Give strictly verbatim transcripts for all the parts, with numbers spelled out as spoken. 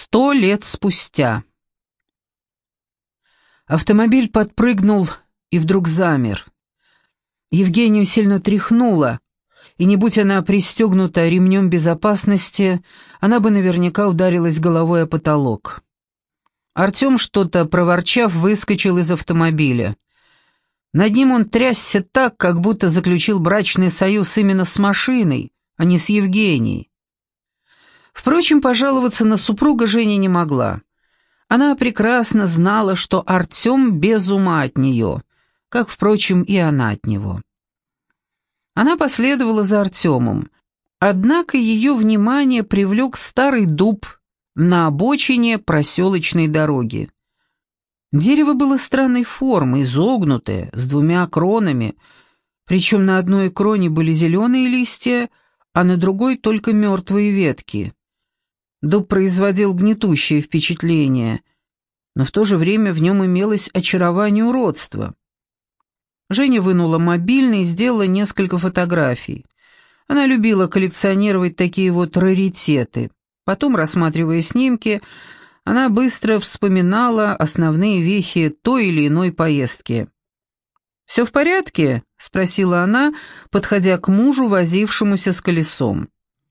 Сто лет спустя. Автомобиль подпрыгнул и вдруг замер. Евгению сильно тряхнуло, и не будь она пристегнута ремнем безопасности, она бы наверняка ударилась головой о потолок. Артем, что-то проворчав, выскочил из автомобиля. Над ним он трясся так, как будто заключил брачный союз именно с машиной, а не с Евгенией. Впрочем, пожаловаться на супруга Женя не могла. Она прекрасно знала, что Артем без ума от нее, как, впрочем, и она от него. Она последовала за Артемом, однако ее внимание привлек старый дуб на обочине проселочной дороги. Дерево было странной формы, изогнутое, с двумя кронами, причем на одной кроне были зеленые листья, а на другой только мертвые ветки. Дуб производил гнетущее впечатление, но в то же время в нем имелось очарование уродства. Женя вынула мобильный и сделала несколько фотографий. Она любила коллекционировать такие вот раритеты. Потом, рассматривая снимки, она быстро вспоминала основные вехи той или иной поездки. «Все в порядке?» — спросила она, подходя к мужу, возившемуся с колесом.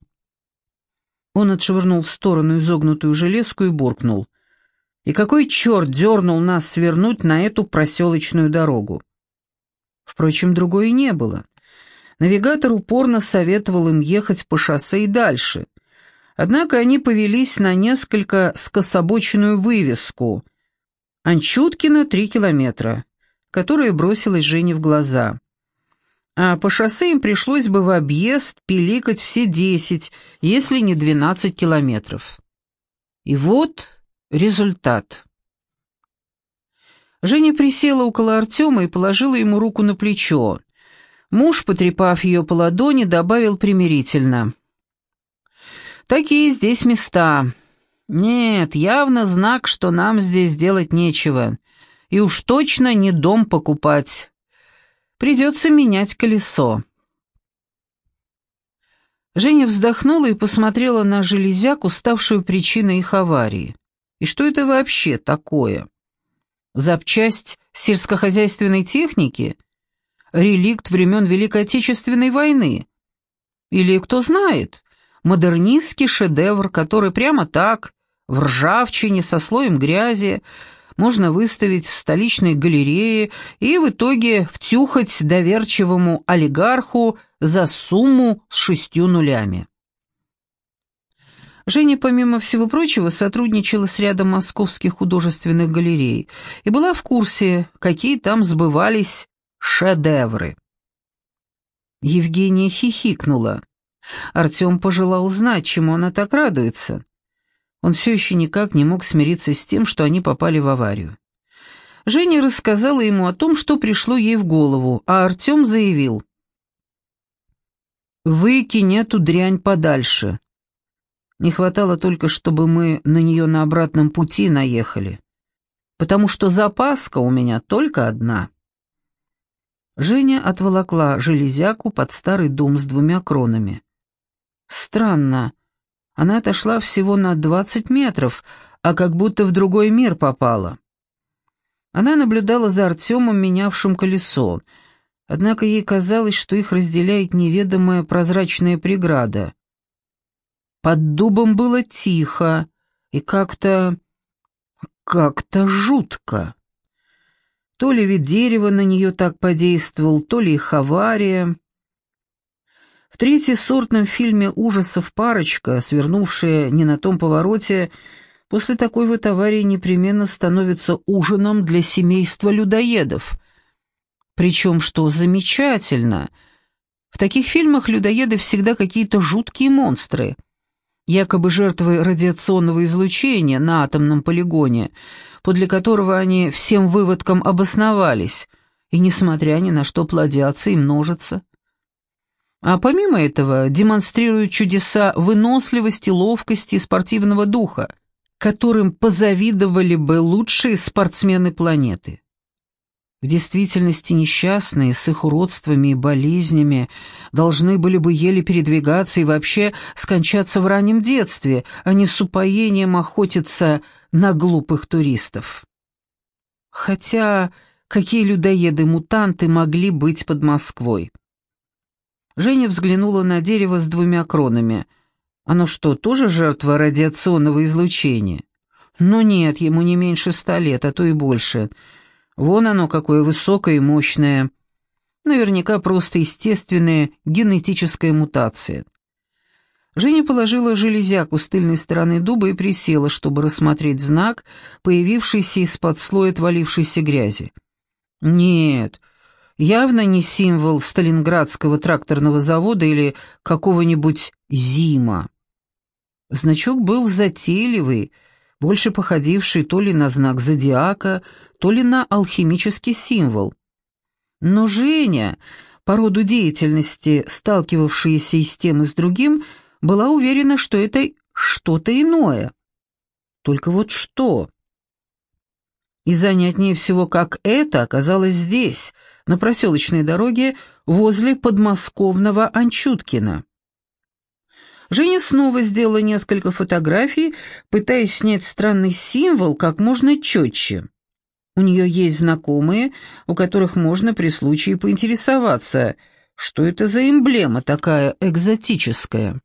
Он отшвырнул в сторону изогнутую железку и буркнул: «И какой черт дернул нас свернуть на эту проселочную дорогу?» Впрочем, другой и не было. Навигатор упорно советовал им ехать по шоссе и дальше. Однако они повелись на несколько скособоченную вывеску «Анчуткино три километра», которая бросилась Жене в глаза. А по шоссе им пришлось бы в объезд пиликать все десять, если не двенадцать километров. И вот результат. Женя присела около Артема и положила ему руку на плечо. Муж, потрепав ее по ладони, добавил примирительно: «Такие здесь места. Нет, явно знак, что нам здесь делать нечего. И уж точно не дом покупать. Придется менять колесо». Женя вздохнула и посмотрела на железяку, ставшую причиной их аварии. И что это вообще такое? Запчасть сельскохозяйственной техники? Реликт времен Великой Отечественной войны? Или, кто знает, модернистский шедевр, который прямо так, в ржавчине, со слоем грязи, можно выставить в столичной галерее и в итоге втюхать доверчивому олигарху за сумму с шестью нулями. Женя, помимо всего прочего, сотрудничала с рядом московских художественных галерей и была в курсе, какие там сбывались шедевры. Евгения хихикнула. Артем пожелал знать, чему она так радуется. Он все еще никак не мог смириться с тем, что они попали в аварию. Женя рассказала ему о том, что пришло ей в голову, а Артем заявил: «Выкинь эту дрянь подальше. Не хватало только, чтобы мы на нее на обратном пути наехали, потому что запаска у меня только одна». Женя отволокла железяку под старый дом с двумя кронами. Странно, она отошла всего на двадцать метров, а как будто в другой мир попала. Она наблюдала за Артемом, менявшим колесо, однако ей казалось, что их разделяет неведомая прозрачная преграда. Под дубом было тихо и как-то... как-то жутко. То ли вид дерева на нее так подействовал, то ли их авария. В третьесортном фильме ужасов «Парочка», свернувшая не на том повороте, после такой вот аварии непременно становится ужином для семейства людоедов. Причем, что замечательно, в таких фильмах людоеды всегда какие-то жуткие монстры, якобы жертвы радиационного излучения на атомном полигоне, подле которого они всем выводком обосновались, и, несмотря ни на что, плодятся и множатся. А помимо этого демонстрируют чудеса выносливости, ловкости и спортивного духа, которым позавидовали бы лучшие спортсмены планеты. В действительности несчастные, с их уродствами и болезнями, должны были бы еле передвигаться и вообще скончаться в раннем детстве, а не с упоением охотиться на глупых туристов. Хотя какие людоеды-мутанты могли быть под Москвой? Женя взглянула на дерево с двумя кронами. Оно что, тоже жертва радиационного излучения? Но нет, ему не меньше ста лет, а то и больше. Вон оно какое высокое и мощное. Наверняка просто естественная генетическая мутация. Женя положила железяку с тыльной стороны дуба и присела, чтобы рассмотреть знак, появившийся из-под слоя отвалившейся грязи. Нет, явно не символ Сталинградского тракторного завода или какого-нибудь ЗИМа. Значок был затейливый, больше походивший то ли на знак зодиака, то ли на алхимический символ. Но Женя, по роду деятельности, сталкивавшаяся и с тем, и с другим, была уверена, что это что-то иное. Только вот что? И занятнее всего, как это оказалось здесь, на проселочной дороге возле подмосковного Анчуткина. Женя снова сделала несколько фотографий, пытаясь снять странный символ как можно четче. У нее есть знакомые, у которых можно при случае поинтересоваться, что это за эмблема такая экзотическая.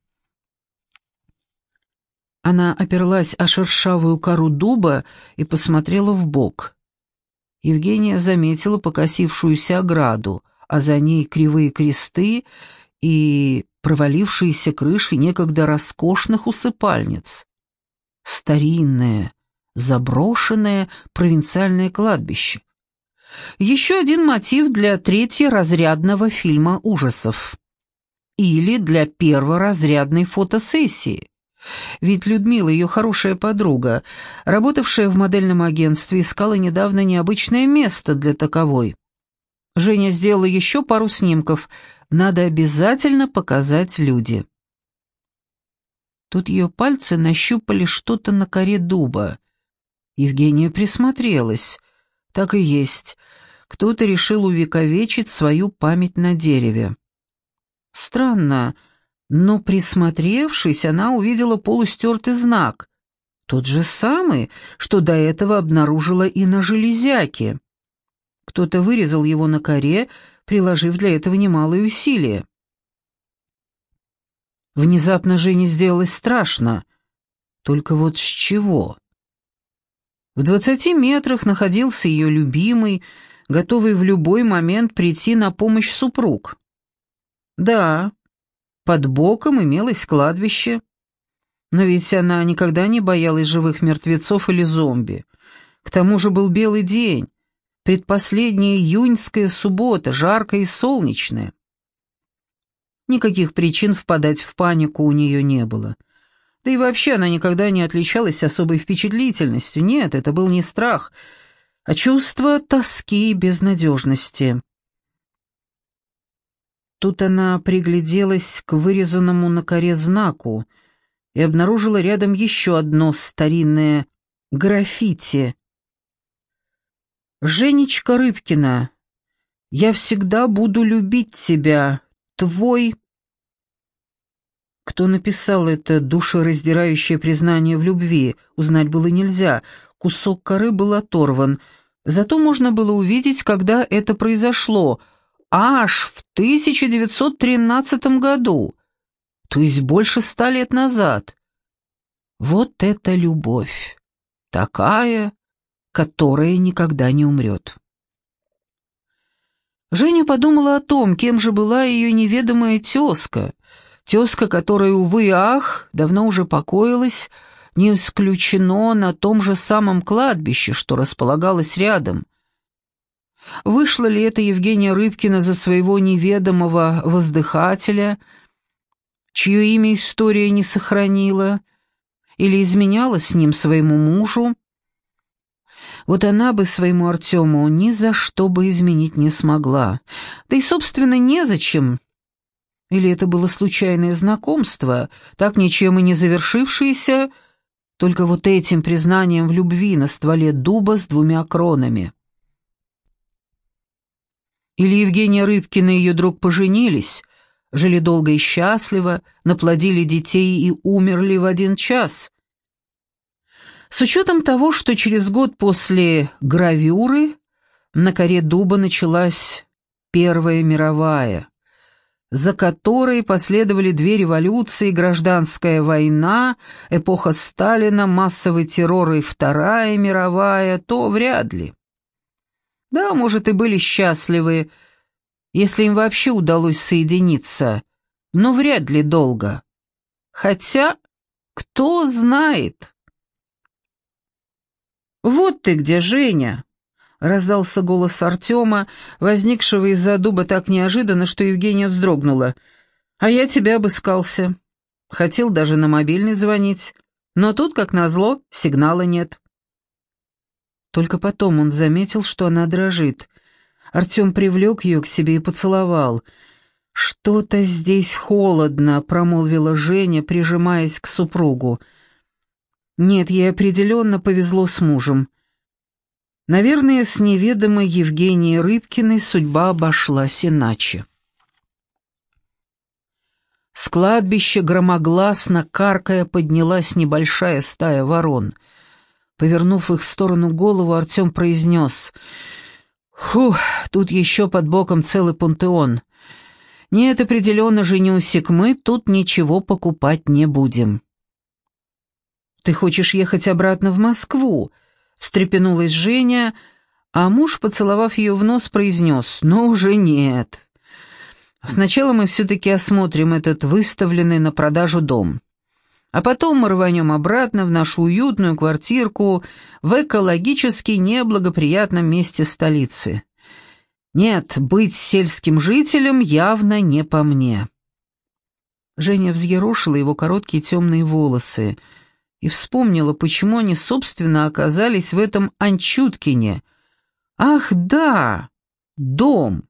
Она оперлась о шершавую кору дуба и посмотрела вбок. Евгения заметила покосившуюся ограду, а за ней кривые кресты и провалившиеся крыши некогда роскошных усыпальниц. Старинное, заброшенное провинциальное кладбище. Еще один мотив для третьеразрядного фильма ужасов. Или для перворазрядной фотосессии. Ведь Людмила, ее хорошая подруга, работавшая в модельном агентстве, искала недавно необычное место для таковой. Женя сделала еще пару снимков. Надо обязательно показать Люде. Тут ее пальцы нащупали что-то на коре дуба. Евгения присмотрелась. Так и есть. Кто-то решил увековечить свою память на дереве. Странно, но, присмотревшись, она увидела полустертый знак. Тот же самый, что до этого обнаружила и на железяке. Кто-то вырезал его на коре, приложив для этого немалые усилия. Внезапно Жене сделалось страшно. Только вот с чего? В двадцати метрах находился ее любимый, готовый в любой момент прийти на помощь супруг. Да, под боком имелось кладбище. Но ведь она никогда не боялась живых мертвецов или зомби. К тому же был белый день. Предпоследняя июньская суббота, жаркая и солнечная. Никаких причин впадать в панику у нее не было. Да и вообще она никогда не отличалась особой впечатлительностью. Нет, это был не страх, а чувство тоски и безнадежности. Тут она пригляделась к вырезанному на коре знаку и обнаружила рядом еще одно старинное граффити. «Женечка Рыбкина, я всегда буду любить тебя, твой...» Кто написал это душераздирающее признание в любви, узнать было нельзя, кусок коры был оторван, зато можно было увидеть, когда это произошло, аж в тысяча девятьсот тринадцатом году, то есть больше ста лет назад. Вот это любовь! Такая, которая никогда не умрет. Женя подумала о том, кем же была ее неведомая тезка, тезка, которая, увы и ах, давно уже покоилась, не исключено на том же самом кладбище, что располагалось рядом. Вышла ли это Евгения Рыбкина за своего неведомого воздыхателя, чье имя история не сохранила, или изменяла с ним своему мужу? Вот она бы своему Артему ни за что бы изменить не смогла. Да и, собственно, незачем. Или это было случайное знакомство, так ничем и не завершившееся, только вот этим признанием в любви на стволе дуба с двумя кронами. Или Евгения Рыбкина и ее друг поженились, жили долго и счастливо, наплодили детей и умерли в один час. С учетом того, что через год после гравюры на коре дуба началась Первая мировая, за которой последовали две революции, гражданская война, эпоха Сталина, массовый террор и Вторая мировая, то вряд ли. Да, может, и были счастливы, если им вообще удалось соединиться, но вряд ли долго. Хотя, кто знает. «Вот ты где, Женя!» — раздался голос Артема, возникшего из-за дуба так неожиданно, что Евгения вздрогнула. «А я тебя обыскался. Хотел даже на мобильный звонить, но тут, как назло, сигнала нет». Только потом он заметил, что она дрожит. Артем привлек ее к себе и поцеловал. «Что-то здесь холодно», — промолвила Женя, прижимаясь к супругу. Нет, ей определенно повезло с мужем. Наверное, с неведомой Евгенией Рыбкиной судьба обошлась иначе. С кладбища громогласно, каркая, поднялась небольшая стая ворон. Повернув в их сторону голову, Артем произнес: «Фух, тут еще под боком целый пантеон. Нет, определенно, Женюсик, мы тут ничего покупать не будем». «Ты хочешь ехать обратно в Москву?» — встрепенулась Женя, а муж, поцеловав ее в нос, произнес: «Ну уже нет. Сначала мы все-таки осмотрим этот выставленный на продажу дом. А потом мы рванем обратно в нашу уютную квартирку в экологически неблагоприятном месте столицы. Нет, быть сельским жителем явно не по мне». Женя взъерошила его короткие темные волосы и вспомнила, почему они, собственно, оказались в этом Анчуткине. Ах, да, дом.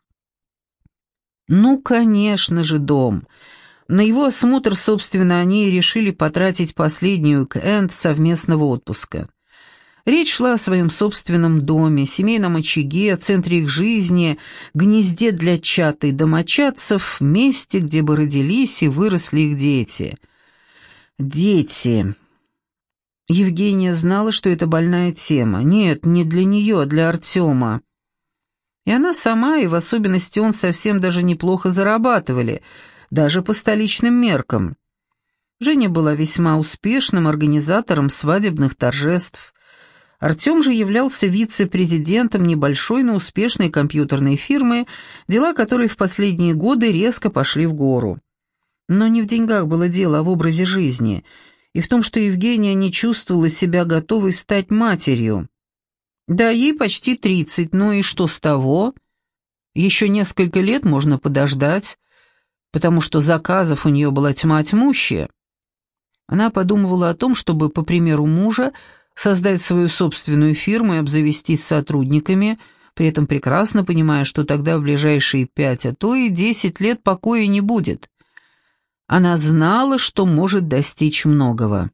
Ну, конечно же, дом. На его осмотр, собственно, они и решили потратить последний уик-энд совместного отпуска. Речь шла о своем собственном доме, семейном очаге, центре их жизни, гнезде для чад и домочадцев, месте, где бы родились и выросли их дети. Дети. Евгения знала, что это больная тема. Нет, не для нее, а для Артема. И она сама, и в особенности он, совсем даже неплохо зарабатывали, даже по столичным меркам. Женя была весьма успешным организатором свадебных торжеств. Артем же являлся вице-президентом небольшой, но успешной компьютерной фирмы, дела которой в последние годы резко пошли в гору. Но не в деньгах было дело, а в образе жизни, и в том, что Евгения не чувствовала себя готовой стать матерью. Да, ей почти тридцать, ну и что с того? Еще несколько лет можно подождать, потому что заказов у нее была тьма тьмущая. Она подумывала о том, чтобы, по примеру мужа, создать свою собственную фирму и обзавестись сотрудниками, при этом прекрасно понимая, что тогда в ближайшие пять, а то и десять лет покоя не будет. Она знала, что может достичь многого.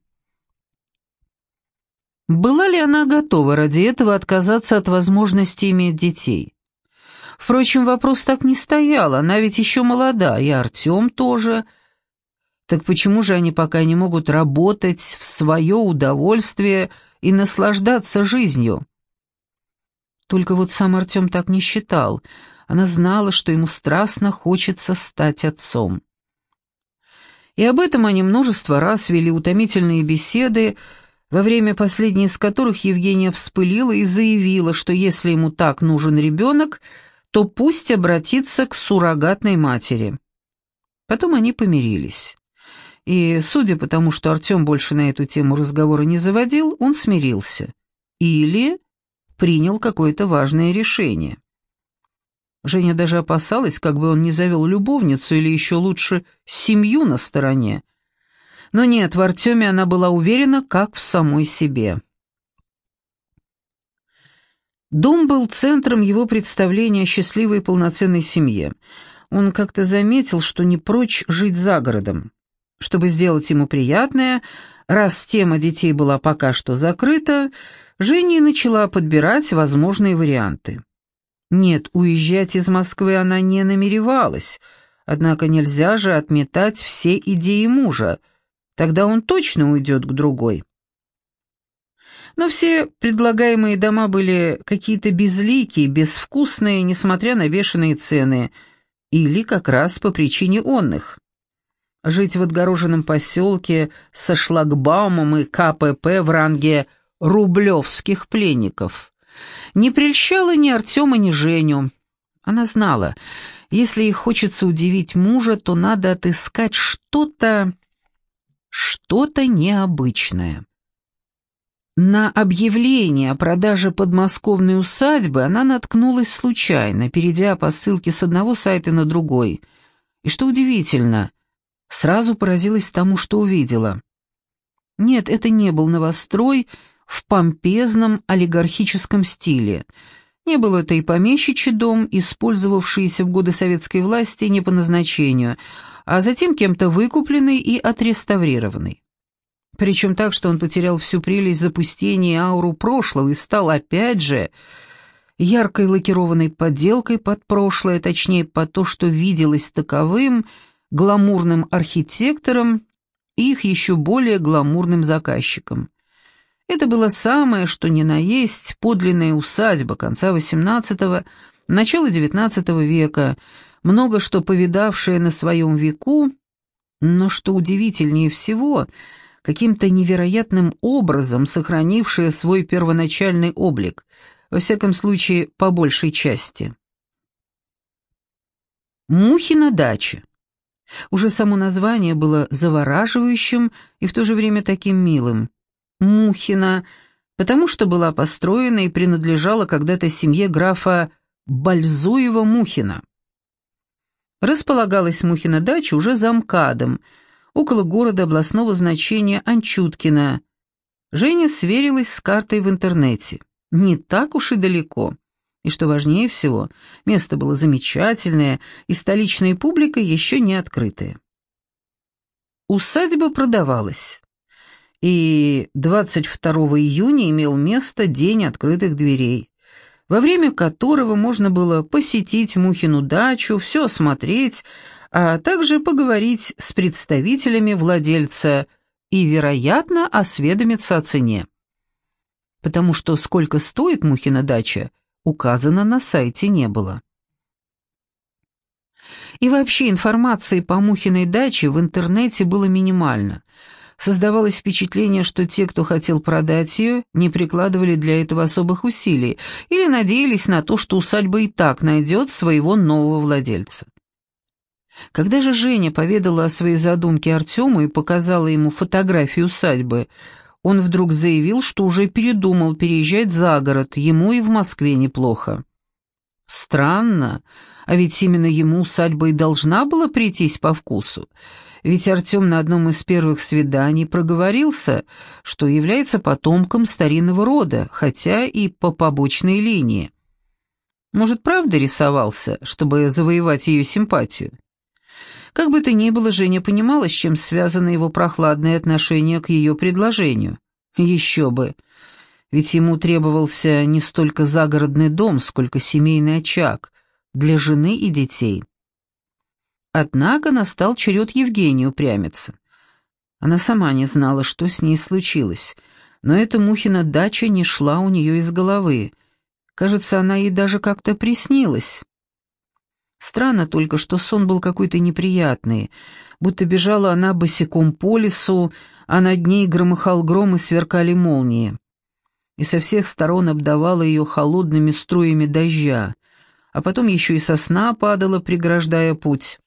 Была ли она готова ради этого отказаться от возможности иметь детей? Впрочем, вопрос так не стоял, она ведь еще молода, и Артем тоже. Так почему же они пока не могут работать в свое удовольствие и наслаждаться жизнью? Только вот сам Артем так не считал. Она знала, что ему страстно хочется стать отцом. И об этом они множество раз вели утомительные беседы, во время последней из которых Евгения вспылила и заявила, что если ему так нужен ребенок, то пусть обратится к суррогатной матери. Потом они помирились. И, судя по тому, что Артем больше на эту тему разговора не заводил, он смирился. Или принял какое-то важное решение. Женя даже опасалась, как бы он не завел любовницу или еще лучше семью на стороне. Но нет, в Артеме она была уверена, как в самой себе. Дом был центром его представления о счастливой и полноценной семье. Он как-то заметил, что не прочь жить за городом. Чтобы сделать ему приятное, раз тема детей была пока что закрыта, Женя начала подбирать возможные варианты. Нет, уезжать из Москвы она не намеревалась, однако нельзя же отметать все идеи мужа, тогда он точно уйдет к другой. Но все предлагаемые дома были какие-то безликие, безвкусные, несмотря на бешеные цены, или как раз по причине онных. Жить в отгороженном поселке со шлагбаумом и ка пэ пэ в ранге рублевских пленников не прельщало ни Артема, ни Женю. Она знала, если ей хочется удивить мужа, то надо отыскать что-то, что-то необычное. На объявление о продаже подмосковной усадьбы она наткнулась случайно, перейдя по ссылке с одного сайта на другой. И что удивительно, сразу поразилась тому, что увидела. Нет, это не был новострой в помпезном олигархическом стиле. Не был это и помещичий дом, использовавшийся в годы советской власти не по назначению, а затем кем-то выкупленный и отреставрированный. Причем так, что он потерял всю прелесть запустения и ауру прошлого и стал, опять же, яркой лакированной подделкой под прошлое, точнее, под то, что виделось таковым, гламурным архитектором и их еще более гламурным заказчиком. Это было самое, что ни на есть, подлинная усадьба конца восемнадцатого, начала девятнадцатого века, много что повидавшая на своем веку, но, что удивительнее всего, каким-то невероятным образом сохранившая свой первоначальный облик, во всяком случае, по большей части. Мухина дача. Уже само название было завораживающим и в то же время таким милым. Мухина, потому что была построена и принадлежала когда-то семье графа Бальзуева-Мухина. Располагалась Мухина дача уже за МКАДом, около города областного значения Анчуткино. Женя сверилась с картой в интернете. Не так уж и далеко. И что важнее всего, место было замечательное, и столичная публика еще не открытая. Усадьба продавалась. И двадцать второго июня имел место День открытых дверей, во время которого можно было посетить Мухину дачу, все осмотреть, а также поговорить с представителями владельца и, вероятно, осведомиться о цене. Потому что сколько стоит Мухина дача, указано на сайте не было. И вообще информации по Мухиной даче в интернете было минимально. Создавалось впечатление, что те, кто хотел продать ее, не прикладывали для этого особых усилий или надеялись на то, что усадьба и так найдет своего нового владельца. Когда же Женя поведала о своей задумке Артему и показала ему фотографию усадьбы, он вдруг заявил, что уже передумал переезжать за город, ему и в Москве неплохо. Странно, а ведь именно ему усадьба и должна была прийтись по вкусу, ведь Артем на одном из первых свиданий проговорился, что является потомком старинного рода, хотя и по побочной линии. Может, правда рисовался, чтобы завоевать ее симпатию? Как бы то ни было, Женя понимала, с чем связано его прохладное отношение к ее предложению. Еще бы, ведь ему требовался не столько загородный дом, сколько семейный очаг для жены и детей. Однако настал черед Евгении упрямиться. Она сама не знала, что с ней случилось, но эта Мухина дача не шла у нее из головы. Кажется, она ей даже как-то приснилась. Странно только, что сон был какой-то неприятный, будто бежала она босиком по лесу, а над ней громыхал гром и сверкали молнии. И со всех сторон обдавала ее холодными струями дождя, а потом еще и сосна падала, преграждая путь.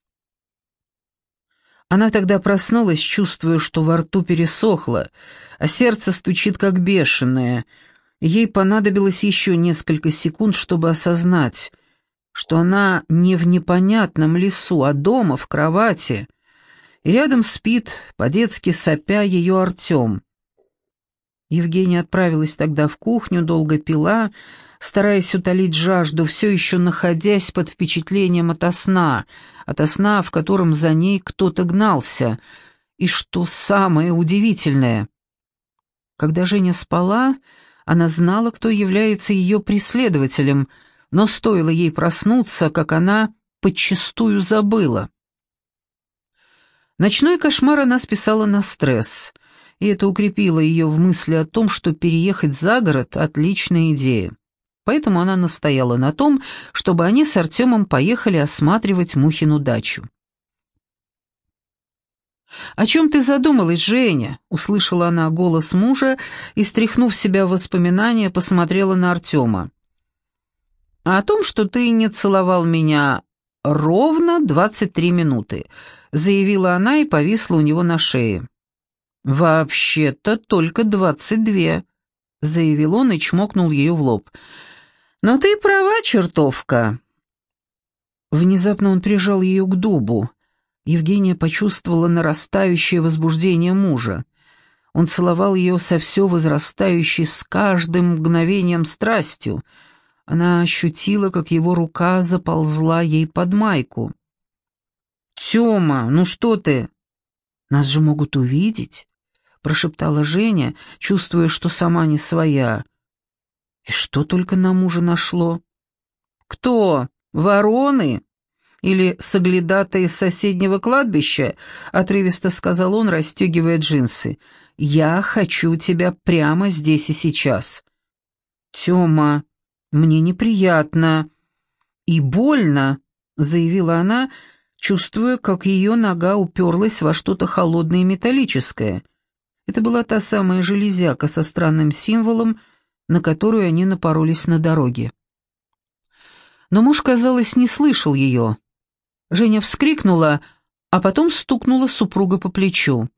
Она тогда проснулась, чувствуя, что во рту пересохло, а сердце стучит как бешеное. Ей понадобилось еще несколько секунд, чтобы осознать, что она не в непонятном лесу, а дома, в кровати, и рядом спит, по-детски сопя, ее Артем. Евгения отправилась тогда в кухню, долго пила, стараясь утолить жажду, все еще находясь под впечатлением ото сна, ото сна, в котором за ней кто-то гнался. И что самое удивительное, когда Женя спала, она знала, кто является ее преследователем, но стоило ей проснуться, как она подчистую забыла. Ночной кошмар она списала на стресс, и это укрепило ее в мысли о том, что переехать за город — отличная идея. Поэтому она настояла на том, чтобы они с Артемом поехали осматривать Мухину дачу. «О чем ты задумалась, Женя?» — услышала она голос мужа и, стряхнув с себя воспоминания, посмотрела на Артема. «О том, что ты не целовал меня ровно двадцать три минуты», — заявила она и повисла у него на шее. «Вообще-то только двадцать две», — заявил он и чмокнул ее в лоб. «Но ты права, чертовка». Внезапно он прижал ее к дубу. Евгения почувствовала нарастающее возбуждение мужа. Он целовал ее со все возрастающей с каждым мгновением страстью. Она ощутила, как его рука заползла ей под майку. «Тёма, ну что ты? Нас же могут увидеть», — прошептала Женя, чувствуя, что сама не своя. И что только на мужа нашло? «Кто? Вороны? Или соглядатые из соседнего кладбища?» — отрывисто сказал он, расстегивая джинсы. «Я хочу тебя прямо здесь и сейчас». «Тёма, мне неприятно и больно», — заявила она, чувствуя, как ее нога уперлась во что-то холодное и металлическое. Это была та самая железяка со странным символом, на которую они напоролись на дороге. Но муж, казалось, не слышал ее. Женя вскрикнула, а потом стукнула супруга по плечу.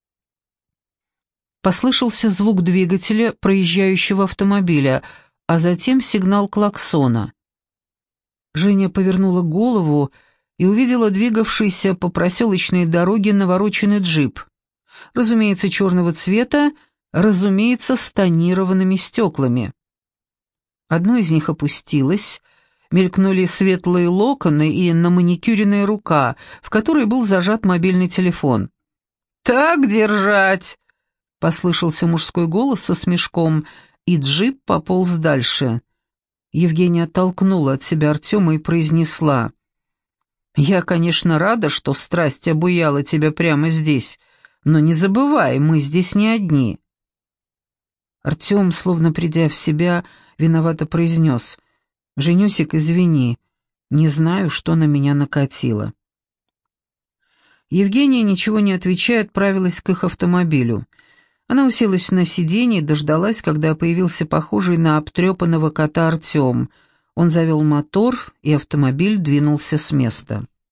Послышался звук двигателя проезжающего автомобиля, а затем сигнал клаксона. Женя повернула голову и увидела двигавшийся по проселочной дороге навороченный джип. Разумеется, черного цвета, разумеется, с тонированными стеклами. Одно из них опустилось, мелькнули светлые локоны и наманикюренная рука, в которой был зажат мобильный телефон. «Так держать!» — послышался мужской голос со смешком, и джип пополз дальше. Евгения оттолкнула от себя Артема и произнесла: «Я, конечно, рада, что страсть обуяла тебя прямо здесь, но не забывай, мы здесь не одни». Артем, словно придя в себя, виновато произнес: «Женюсик, извини, не знаю, что на меня накатило». Евгения, ничего не отвечая, отправилась к их автомобилю. Она уселась на сиденье и дождалась, когда появился похожий на обтрепанного кота Артем. Он завел мотор, и автомобиль двинулся с места.